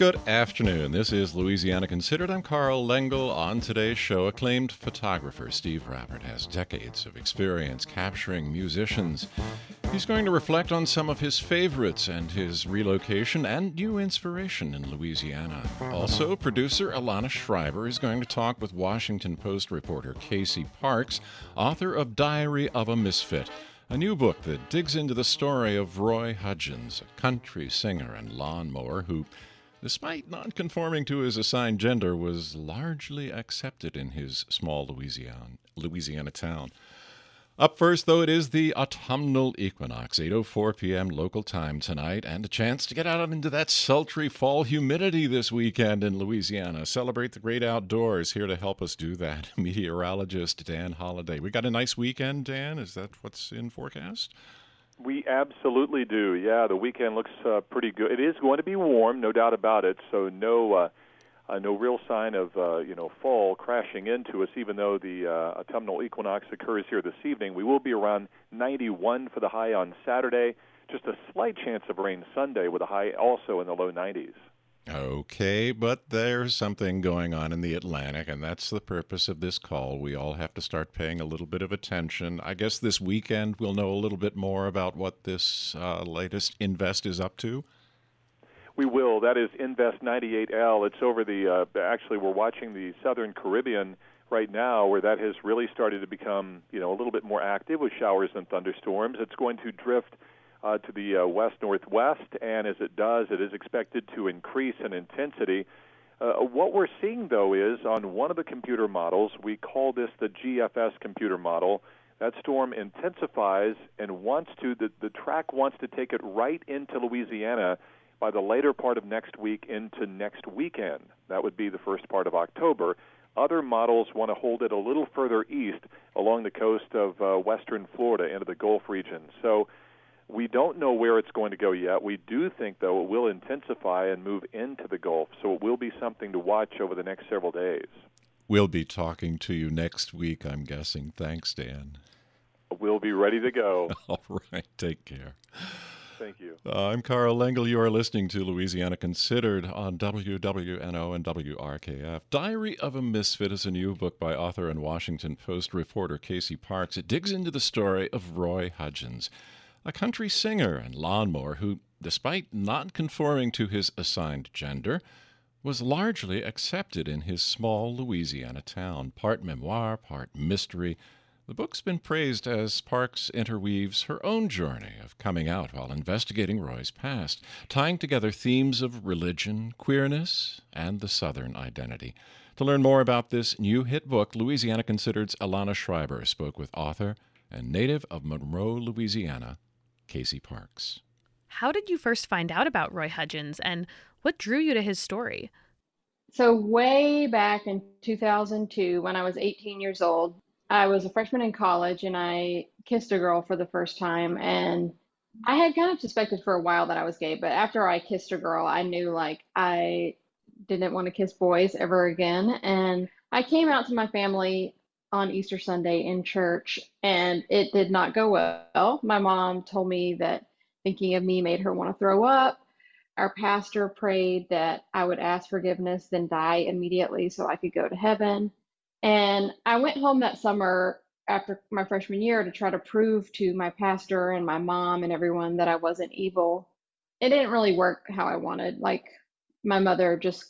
Good afternoon. This is Louisiana Considered. I'm Carl Lengel. On today's show, acclaimed photographer Steve Rappert has decades of experience capturing musicians. He's going to reflect on some of his favorites and his relocation and new inspiration in Louisiana. Also, producer Alana Schreiber is going to talk with Washington Post reporter Casey Parks, author of Diary of a Misfit, a new book that digs into the story of Roy Hudgens, a country singer and lawnmower who, despite not conforming to his assigned gender, was largely accepted in his small Louisiana town. Up first, though, it is the autumnal equinox, 8:04 p.m. local time tonight, and a chance to get out into that sultry fall humidity this weekend in Louisiana. Celebrate the great outdoors. Here to help us do that, meteorologist Dan Holliday. We got a nice weekend, Dan? Is that what's in forecast? We absolutely do. Yeah, the weekend looks pretty good. It is going to be warm, no doubt about it. So no real sign of fall crashing into us. Even though the autumnal equinox occurs here this evening, we will be around 91 for the high on Saturday. Just a slight chance of rain Sunday with a high also in the low 90s. Okay, but there's something going on in the Atlantic, and that's the purpose of this call. We all have to start paying a little bit of attention. I guess this weekend we'll know a little bit more about what this latest Invest is up to. We will. That is Invest 98L. It's over the, actually we're watching the Southern Caribbean right now, where that has really started to become, a little bit more active with showers and thunderstorms. It's going to drift to the west-northwest, and as it does, it is expected to increase in intensity. What we're seeing, though, is on one of the computer models, we call this the GFS computer model, that storm intensifies and the track wants to take it right into Louisiana by the later part of next week into next weekend. That would be the first part of October. Other models want to hold it a little further east along the coast of western Florida into the Gulf region. So we don't know where it's going to go yet. We do think, though, it will intensify and move into the Gulf, so it will be something to watch over the next several days. We'll be talking to you next week, I'm guessing. Thanks, Dan. We'll be ready to go. All right, take care. Thank you. I'm Carl Lengel. You are listening to Louisiana Considered on WWNO and WRKF. Diary of a Misfit is a new book by author and Washington Post reporter Casey Parks. It digs into the story of Roy Hudgens, a country singer and lawnmower who, despite not conforming to his assigned gender, was largely accepted in his small Louisiana town. Part memoir, part mystery. The book's been praised as Parks interweaves her own journey of coming out while investigating Roy's past, tying together themes of religion, queerness, and the Southern identity. To learn more about this new hit book, Louisiana Considered's Alana Schreiber spoke with author and native of Monroe, Louisiana, Casey Parks. How did you first find out about Roy Hudgens, and what drew you to his story? So way back in 2002, when I was 18 years old, I was a freshman in college, and I kissed a girl for the first time. And I had kind of suspected for a while that I was gay, but after I kissed a girl, I knew I didn't want to kiss boys ever again. And I came out to my family on Easter Sunday in church, and it did not go well. My mom told me that thinking of me made her want to throw up. Our pastor prayed that I would ask forgiveness, then die immediately so I could go to heaven. And I went home that summer after my freshman year to try to prove to my pastor and my mom and everyone that I wasn't evil. It didn't really work how I wanted. My mother just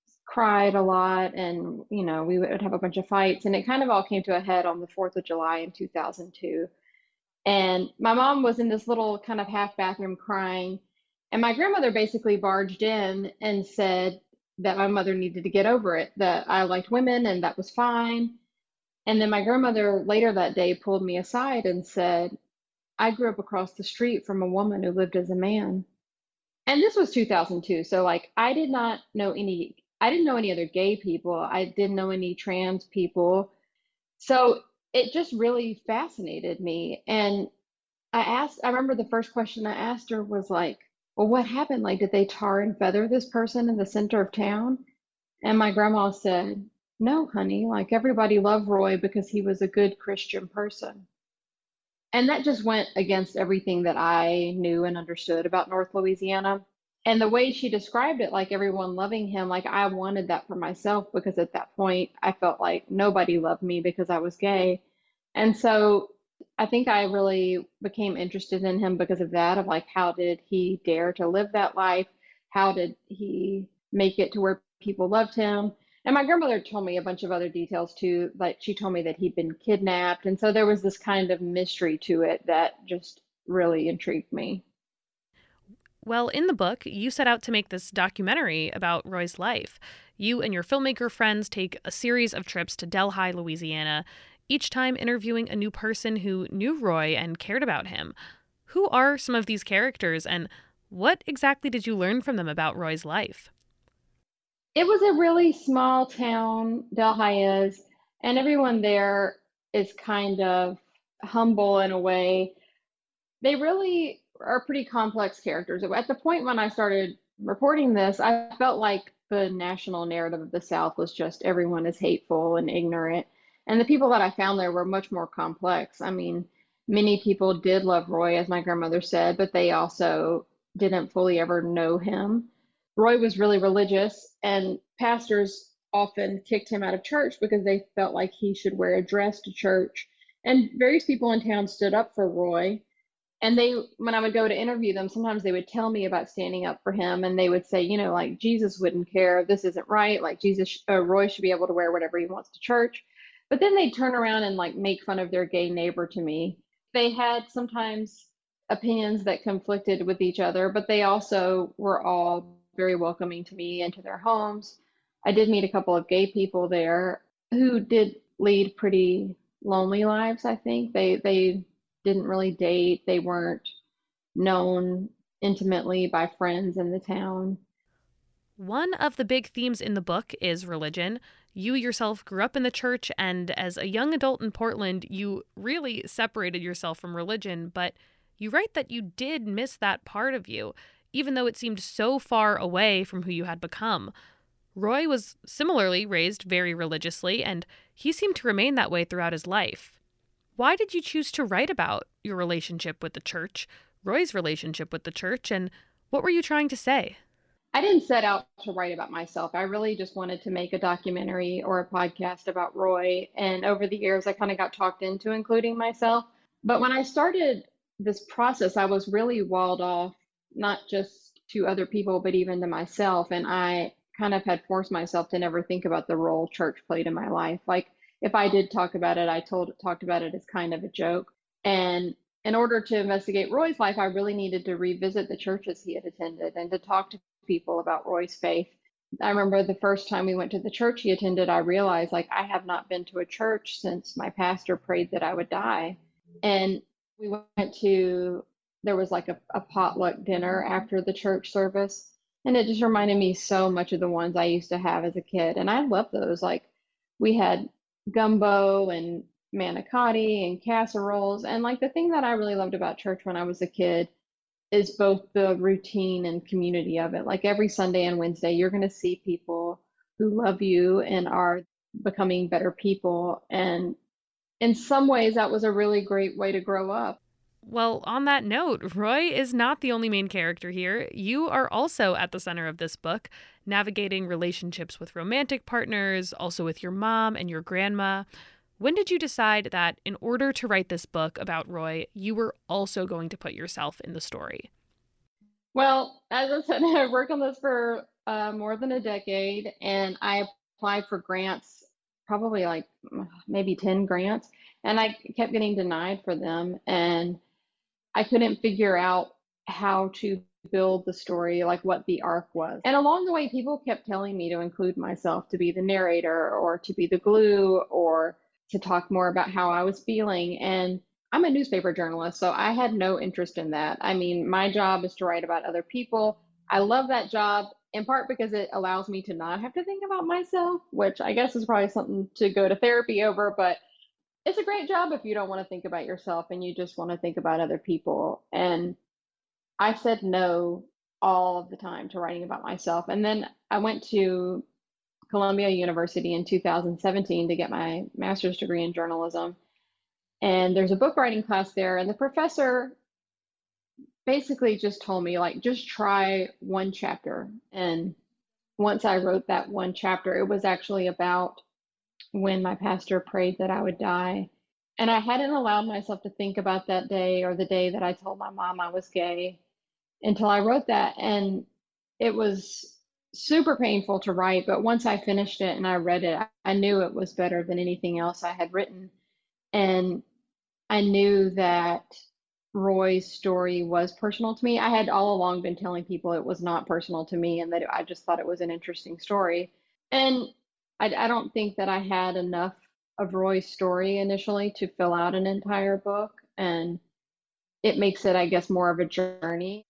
cried a lot, and we would have a bunch of fights, and it kind of all came to a head on the 4th of July in 2002. And my mom was in this little kind of half bathroom crying, and my grandmother basically barged in and said that my mother needed to get over it, that I liked women and that was fine. And then my grandmother later that day pulled me aside and said, I grew up across the street from a woman who lived as a man. And this was 2002, so I didn't know any other gay people. I didn't know any trans people. So it just really fascinated me. And I remember the first question I asked her was well, what happened? Did they tar and feather this person in the center of town? And my grandma said, no, honey, everybody loved Roy because he was a good Christian person. And that just went against everything that I knew and understood about North Louisiana. And the way she described it, like everyone loving him, like I wanted that for myself because at that point I felt like nobody loved me because I was gay. And so I think I really became interested in him because of that, of like, how did he dare to live that life? How did he make it to where people loved him? And my grandmother told me a bunch of other details too. Like she told me that he'd been kidnapped. And so there was this kind of mystery to it that just really intrigued me. Well, in the book, you set out to make this documentary about Roy's life. You and your filmmaker friends take a series of trips to Delhi, Louisiana, each time interviewing a new person who knew Roy and cared about him. Who are some of these characters, and what exactly did you learn from them about Roy's life? It was a really small town, Delhi is, and everyone there is kind of humble in a way. They really are pretty complex characters. At the point when I started reporting this, I felt like the national narrative of the South was just everyone is hateful and ignorant. And the people that I found there were much more complex. I mean, many people did love Roy, as my grandmother said, but they also didn't fully ever know him. Roy was really religious, and pastors often kicked him out of church because they felt like he should wear a dress to church. And various people in town stood up for Roy. And they, when I would go to interview them, sometimes they would tell me about standing up for him, and they would say, you know, like Jesus wouldn't care. This isn't right. Like Roy should be able to wear whatever he wants to church. But then they'd turn around and like make fun of their gay neighbor to me. They had sometimes opinions that conflicted with each other, but they also were all very welcoming to me and to their homes. I did meet a couple of gay people there who did lead pretty lonely lives, I think. They didn't really date. They weren't known intimately by friends in the town. One of the big themes in the book is religion. You yourself grew up in the church, and as a young adult in Portland, you really separated yourself from religion, but you write that you did miss that part of you, even though it seemed so far away from who you had become. Roy was similarly raised very religiously, and he seemed to remain that way throughout his life. Why did you choose to write about your relationship with the church, Roy's relationship with the church, and what were you trying to say? I didn't set out to write about myself. I really just wanted to make a documentary or a podcast about Roy. And over the years, I kind of got talked into including myself. But when I started this process, I was really walled off, not just to other people, but even to myself. And I kind of had forced myself to never think about the role church played in my life. Like if I did talk about it, talked about it as kind of a joke. And in order to investigate Roy's life, I really needed to revisit the churches he had attended and to talk to people about Roy's faith. I remember the first time we went to the church he attended, I realized like I have not been to a church since my pastor prayed that I would die. And we went to, there was like a potluck dinner after the church service. And it just reminded me so much of the ones I used to have as a kid. And I love those. Like we had gumbo and manicotti and casseroles. And like the thing that I really loved about church when I was a kid is both the routine and community of it. Like every Sunday and Wednesday, you're going to see people who love you and are becoming better people. And in some ways, that was a really great way to grow up. Well, on that note, Roy is not the only main character here. You are also at the center of this book, navigating relationships with romantic partners, also with your mom and your grandma. When did you decide that in order to write this book about Roy, you were also going to put yourself in the story? Well, as I said, I worked on this for more than a decade, and I applied for grants, probably like maybe 10 grants, and I kept getting denied for them. And I couldn't figure out how to build the story, like what the arc was. And along the way, people kept telling me to include myself, to be the narrator or to be the glue or to talk more about how I was feeling. And I'm a newspaper journalist, so I had no interest in that. I mean, my job is to write about other people. I love that job in part because it allows me to not have to think about myself, which I guess is probably something to go to therapy over, but it's a great job if you don't want to think about yourself and you just want to think about other people. And I said no all of the time to writing about myself. And then I went to Columbia University in 2017 to get my master's degree in journalism. And there's a book writing class there, and the professor basically just told me, like, just try one chapter. And once I wrote that one chapter, it was actually about when my pastor prayed that I would die. And I hadn't allowed myself to think about that day or the day that I told my mom I was gay until I wrote that. And it was super painful to write, but once I finished it and I read it, I knew it was better than anything else I had written. And I knew that Roy's story was personal to me. I had all along been telling people it was not personal to me and that I just thought it was an interesting story. And I don't think that I had enough of Roy's story initially to fill out an entire book. And it makes it, I guess, more of a journey.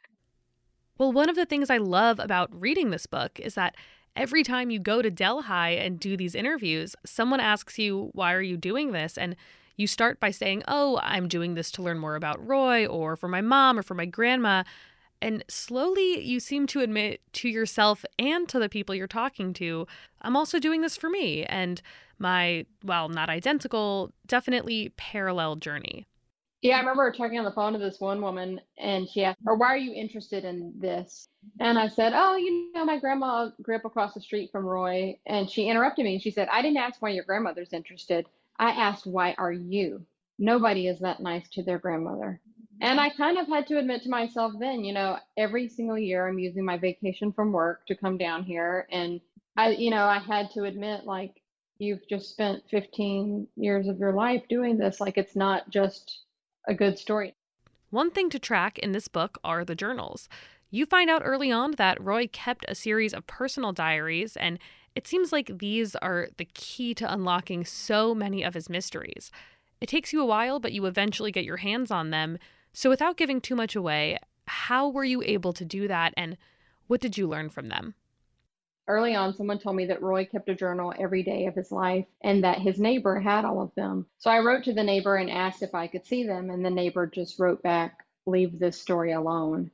Well, one of the things I love about reading this book is that every time you go to Delhi and do these interviews, someone asks you, why are you doing this? And you start by saying, oh, I'm doing this to learn more about Roy, or for my mom, or for my grandma. And slowly you seem to admit to yourself and to the people you're talking to, I'm also doing this for me and my, well, not identical, definitely parallel journey. Yeah, I remember talking on the phone to this one woman, and she asked, or why are you interested in this? And I said, oh, my grandma grew up across the street from Roy. And she interrupted me and she said, I didn't ask why your grandmother's interested. I asked, why are you? Nobody is that nice to their grandmother. And I kind of had to admit to myself then, every single year I'm using my vacation from work to come down here. And I had to admit, like, you've just spent 15 years of your life doing this. Like, it's not just a good story. One thing to track in this book are the journals. You find out early on that Roy kept a series of personal diaries, and it seems like these are the key to unlocking so many of his mysteries. It takes you a while, but you eventually get your hands on them. So without giving too much away, how were you able to do that, and what did you learn from them? Early on, someone told me that Roy kept a journal every day of his life and that his neighbor had all of them. So I wrote to the neighbor and asked if I could see them, and the neighbor just wrote back, leave this story alone.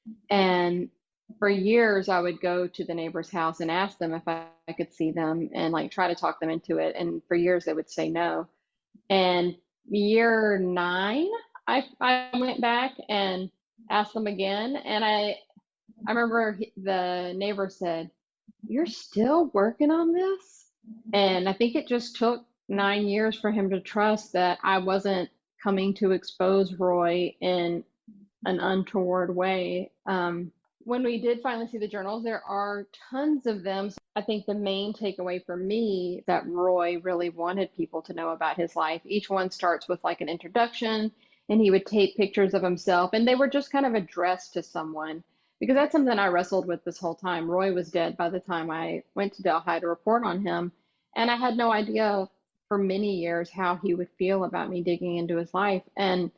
And for years, I would go to the neighbor's house and ask them if I could see them and like try to talk them into it. And for years, they would say no. And year 9, I went back and asked them again. And I remember the neighbor said, you're still working on this? And I think it just took 9 years for him to trust that I wasn't coming to expose Roy in an untoward way. When we did finally see the journals, there are tons of them. So I think the main takeaway for me is that Roy really wanted people to know about his life. Each one starts with like an introduction, and he would take pictures of himself, and they were just kind of addressed to someone. Because that's something I wrestled with this whole time. Roy was dead by the time I went to Delhi to report on him. And I had no idea for many years how he would feel about me digging into his life. And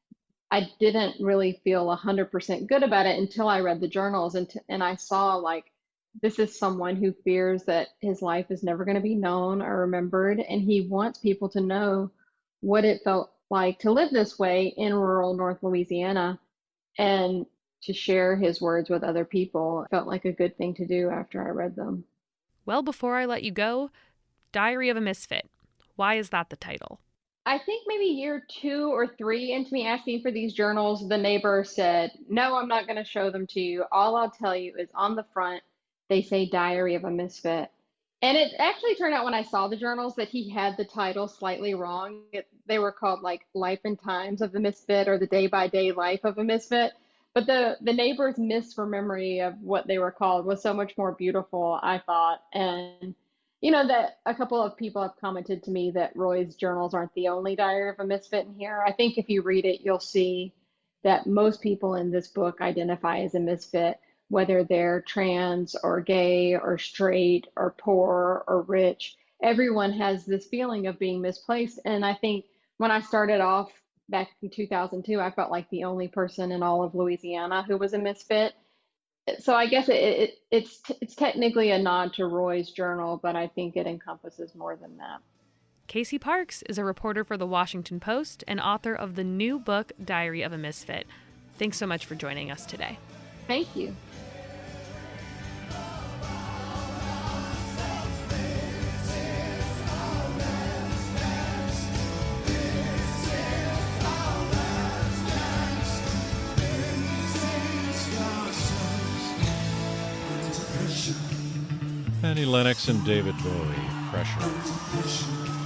I didn't really feel 100% good about it until I read the journals and I saw, like, this is someone who fears that his life is never going to be known or remembered. And he wants people to know what it felt like to live this way in rural North Louisiana. And to share his words with other people felt like a good thing to do after I read them. Well, before I let you go, Diary of a Misfit. Why is that the title? I think maybe year 2 or 3 into me asking for these journals, the neighbor said, no, I'm not going to show them to you. All I'll tell you is on the front, they say Diary of a Misfit. And it actually turned out when I saw the journals that he had the title slightly wrong. They were called like Life and Times of the Misfit or the Day-by-Day Life of a Misfit. But the neighbor's misremembering of what they were called was so much more beautiful, I thought. And, that a couple of people have commented to me that Roy's journals aren't the only Diary of a Misfit in here. I think if you read it, you'll see that most people in this book identify as a misfit, whether they're trans or gay or straight or poor or rich. Everyone has this feeling of being misplaced. And I think when I started off back in 2002, I felt like the only person in all of Louisiana who was a misfit. So I guess it's technically a nod to Roy's journal, but I think it encompasses more than that. Casey Parks is a reporter for The Washington Post and author of the new book, Diary of a Misfit. Thanks so much for joining us today. Thank you. Annie Lennox and David Bowie, Pressure.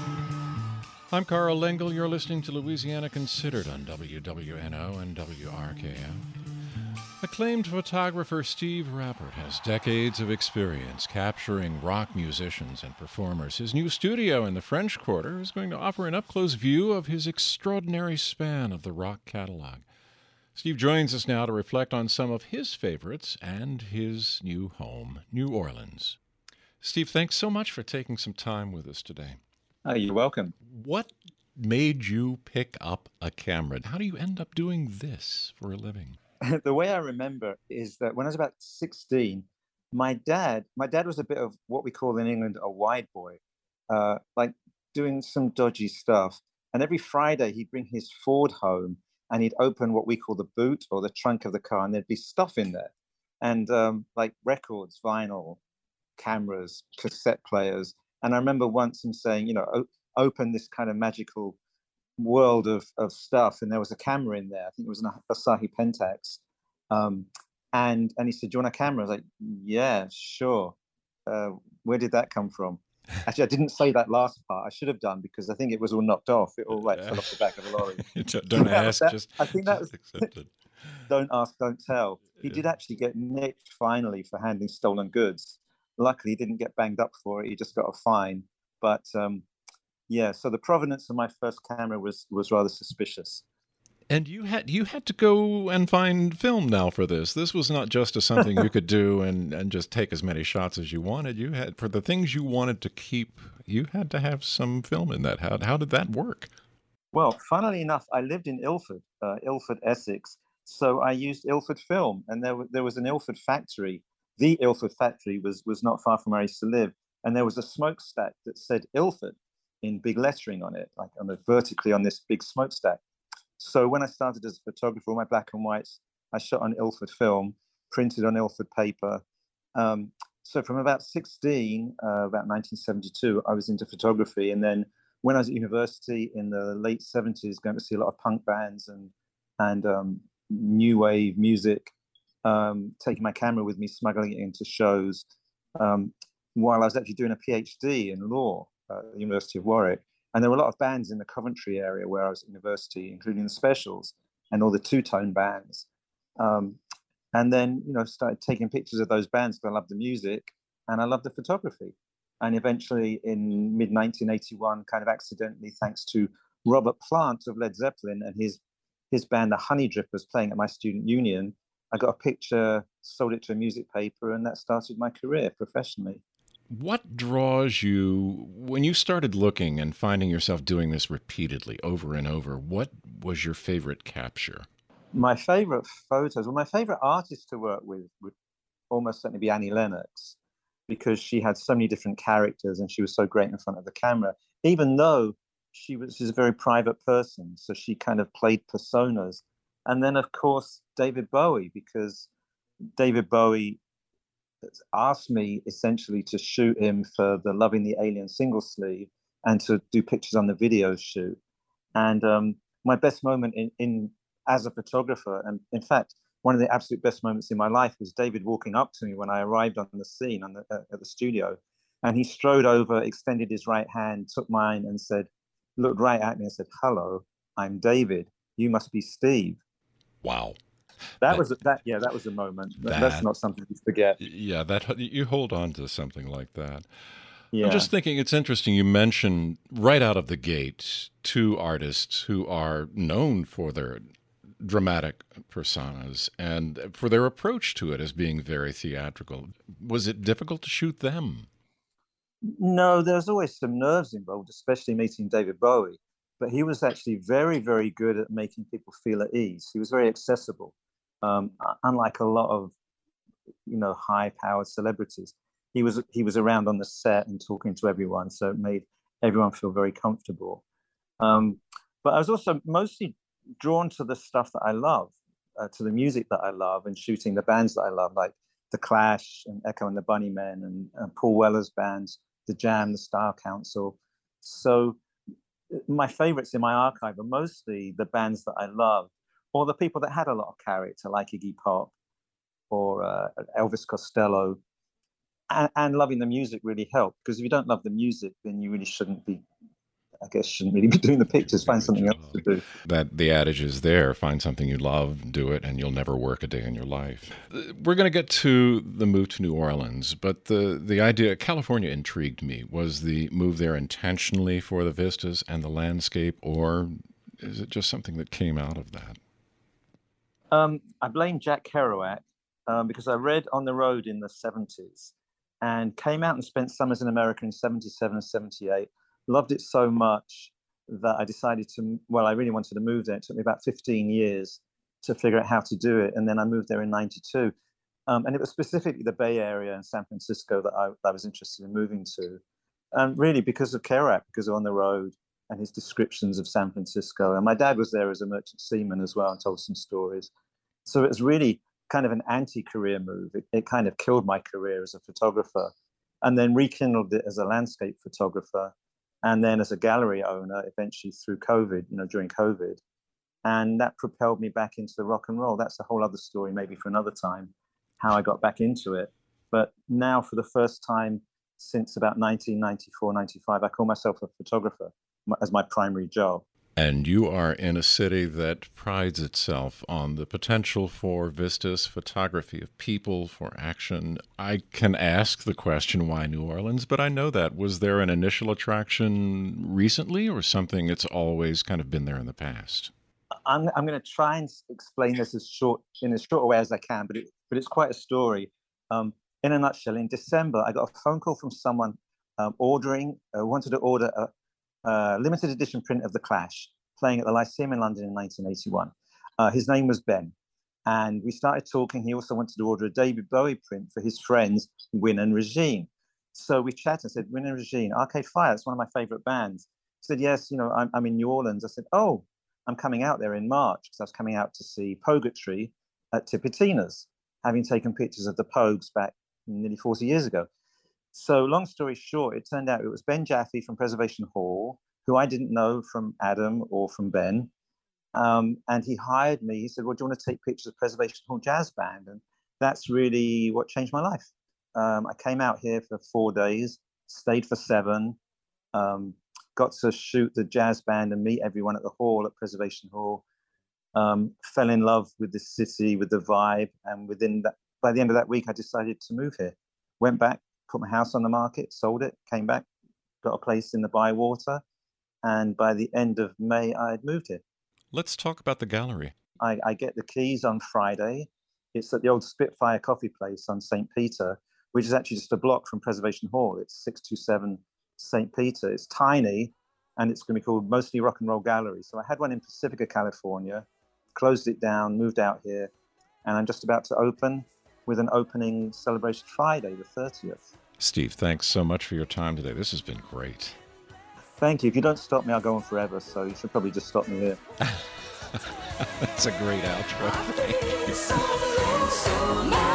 I'm Carl Lengel. You're listening to Louisiana Considered on WWNO and WRKF. Acclaimed photographer Steve Rappert has decades of experience capturing rock musicians and performers. His new studio in the French Quarter is going to offer an up-close view of his extraordinary span of the rock catalog. Steve joins us now to reflect on some of his favorites and his new home, New Orleans. Steve, thanks so much for taking some time with us today. Oh, you're welcome. What made you pick up a camera? How do you end up doing this for a living? The way I remember is that when I was about 16, my dad was a bit of what we call in England a wide boy, like doing some dodgy stuff. And every Friday he'd bring his Ford home and he'd open what we call the boot or the trunk of the car, and there'd be stuff in there. And like records, vinyl, cameras, cassette players. And I remember once him saying, open this kind of magical world of stuff, and there was a camera in there. I think it was an Asahi Pentax, and he said, "Do you want a camera?" I was like, "Yeah, sure." Where did that come from? Actually, I didn't say that last part. I should have done, because I think it was all knocked off. It all fell off the back of a lorry. Don't ask, I think that was accepted. Don't ask, don't tell. He did actually get nicked finally for handling stolen goods. Luckily, he didn't get banged up for it. He just got a fine. But yeah, so the provenance of my first camera was rather suspicious. And you had to go and find film now for this. This was not just something you could do and just take as many shots as you wanted. You had, for the things you wanted to keep, you had to have some film in that. How did that work? Well, funnily enough, I lived in Ilford, Essex. So I used Ilford film, and there was an Ilford factory. The Ilford factory was not far from where I used to live, and there was a smokestack that said Ilford in big lettering on it, like vertically on this big smokestack. So when I started as a photographer, all my black and whites, I shot on Ilford film, printed on Ilford paper. So from about 16, about 1972, I was into photography. And then when I was at university in the late 70s, going to see a lot of punk bands and new wave music, taking my camera with me, smuggling it into shows, while I was actually doing a PhD in law at the University of Warwick. And there were a lot of bands in the Coventry area where I was at university, including the Specials and all the two-tone bands. And then, started taking pictures of those bands because I loved the music and I loved the photography. And eventually in mid-1981, kind of accidentally, thanks to Robert Plant of Led Zeppelin and his band, the Honey Drippers, playing at my student union, I got a picture, sold it to a music paper, and that started my career professionally. What draws you, when you started looking and finding yourself doing this repeatedly over and over, what was your favorite capture? My favorite photos, my favorite artist to work with would almost certainly be Annie Lennox, because she had so many different characters and she was so great in front of the camera, even though she's a very private person. So she kind of played personas. And then, of course, David Bowie, because David Bowie asked me essentially to shoot him for the Loving the Alien single sleeve and to do pictures on the video shoot. And my best moment in as a photographer, and in fact, one of the absolute best moments in my life was David walking up to me when I arrived on the scene at the studio. And he strode over, extended his right hand, took mine and looked right at me and said, "Hello, I'm David. You must be Steve." Wow. That was a moment. That's not something you forget. Yeah, that you hold on to something like that. Yeah. I'm just thinking it's interesting. You mentioned right out of the gate two artists who are known for their dramatic personas and for their approach to it as being very theatrical. Was it difficult to shoot them? No, there's always some nerves involved, especially meeting David Bowie. But he was actually very, very good at making people feel at ease. He was very accessible. Unlike a lot of, high-powered celebrities, he was around on the set and talking to everyone, so it made everyone feel very comfortable. But I was also mostly drawn to the stuff that I love, to the music that I love, and shooting the bands that I love, like The Clash and Echo and the Bunnymen and Paul Weller's bands, The Jam, The Style Council. So my favorites in my archive are mostly the bands that I love, or the people that had a lot of character, like Iggy Pop or Elvis Costello. and loving the music really helped, because if you don't love the music, then you really shouldn't really be doing the pictures. Find something else to do. That the adage is there: find something you love, do it, and you'll never work a day in your life. We're going to get to the move to New Orleans, but the idea, California intrigued me. Was the move there intentionally for the vistas and the landscape, or is it just something that came out of that? I blame Jack Kerouac because I read On the Road in the 70s and came out and spent summers in America in 77 and 78. Loved it so much that I decided I really wanted to move there. It took me about 15 years to figure out how to do it. And then I moved there in 92. And it was specifically the Bay Area and San Francisco that I was interested in moving to. And really because of Kerouac, because of On the Road and his descriptions of San Francisco. And my dad was there as a merchant seaman as well and told some stories. So it was really kind of an anti-career move. It kind of killed my career as a photographer and then rekindled it as a landscape photographer. And then as a gallery owner, eventually through COVID, during COVID. And that propelled me back into the rock and roll. That's a whole other story, maybe for another time, how I got back into it. But now for the first time since about 1994, 95, I call myself a photographer as my primary job. And you are in a city that prides itself on the potential for vistas, photography of people, for action. I can ask the question, why New Orleans? But I know that. Was there an initial attraction recently or something it's always kind of been there in the past? I'm going to try and explain this in as short a way as I can, but it's quite a story. In a nutshell, in December, I got a phone call from someone wanted to order a limited edition print of The Clash, playing at the Lyceum in London in 1981. His name was Ben. And we started talking. He also wanted to order a David Bowie print for his friends, Win and Regine. So we chatted and said, Win and Regine, Arcade Fire, it's one of my favorite bands. He said, yes, I'm in New Orleans. I said, oh, I'm coming out there in March because I was coming out to see Purgatory at Tipitina's, having taken pictures of the Pogues back nearly 40 years ago. So long story short, it turned out it was Ben Jaffe from Preservation Hall, who I didn't know from Adam or from Ben. And he hired me. He said, well, do you want to take pictures of Preservation Hall Jazz Band? And that's really what changed my life. I came out here for 4 days, stayed for 7, got to shoot the jazz band and meet everyone at the hall at Preservation Hall, fell in love with the city, with the vibe. And by the end of that week, I decided to move here. Went back, put my house on the market, sold it, came back, got a place in the Bywater. And by the end of May, I had moved here. Let's talk about the gallery. I get the keys on Friday. It's at the old Spitfire Coffee Place on St. Peter, which is actually just a block from Preservation Hall. It's 627 St. Peter. It's tiny, and it's going to be called Mostly Rock and Roll Gallery. So I had one in Pacifica, California, closed it down, moved out here, and I'm just about to open with an opening celebration Friday, the 30th. Steve, thanks so much for your time today. This has been great. Thank you. If you don't stop me, I'll go on forever. So you should probably just stop me here. That's a great outro. Thank you.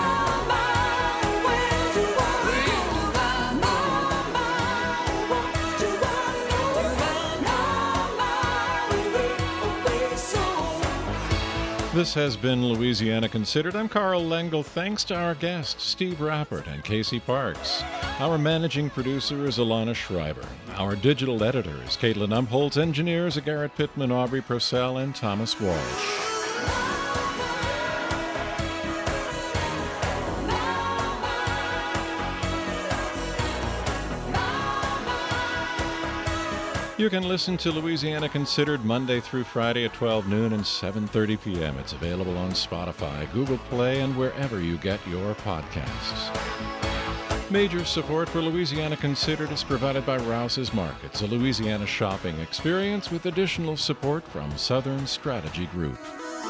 This has been Louisiana Considered. I'm Carl Lengel. Thanks to our guests, Steve Rappert and Casey Parks. Our managing producer is Alana Schreiber. Our digital editor is Caitlin Umholtz. Engineers are Garrett Pittman, Aubrey Purcell, and Thomas Walsh. You can listen to Louisiana Considered Monday through Friday at 12 noon and 7:30 p.m. It's available on Spotify, Google Play, and wherever you get your podcasts. Major support for Louisiana Considered is provided by Rouse's Markets, a Louisiana shopping experience with additional support from Southern Strategy Group.